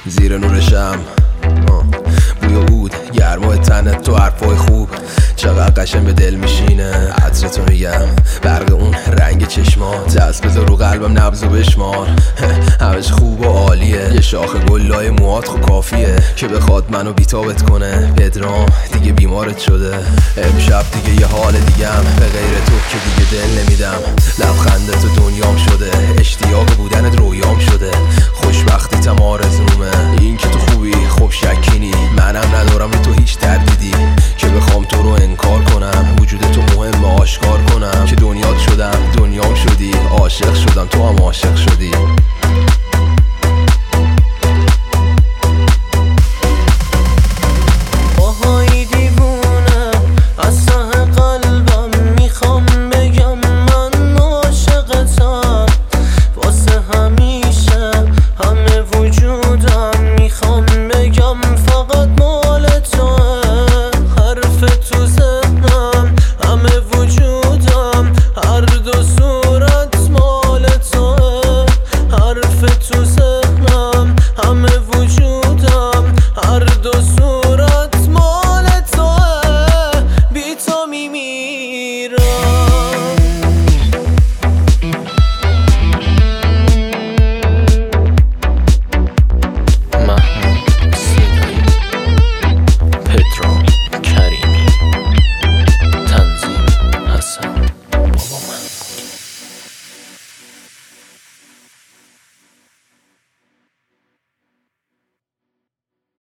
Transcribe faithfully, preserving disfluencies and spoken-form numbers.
زیر نور شم، بوی عود گرمای تنت تو حرفای خوب چقدر قشنگ به دل میشینه. عطرتو میگم برق اون رنگ چشمات، دست بذار رو قلبم نبضو بشمار. همش خوب و عالیه، یه شاخ گلای موهات خو کافیه که بخواد منو بیتابت کنه. پدرام دیگه بیمارت شده، امشب دیگه یه حال دیگم، به غیر تو که دیگه دل نمیدم. لبخندت تو دنیام شده، اشتیاق بودنت رویام شده.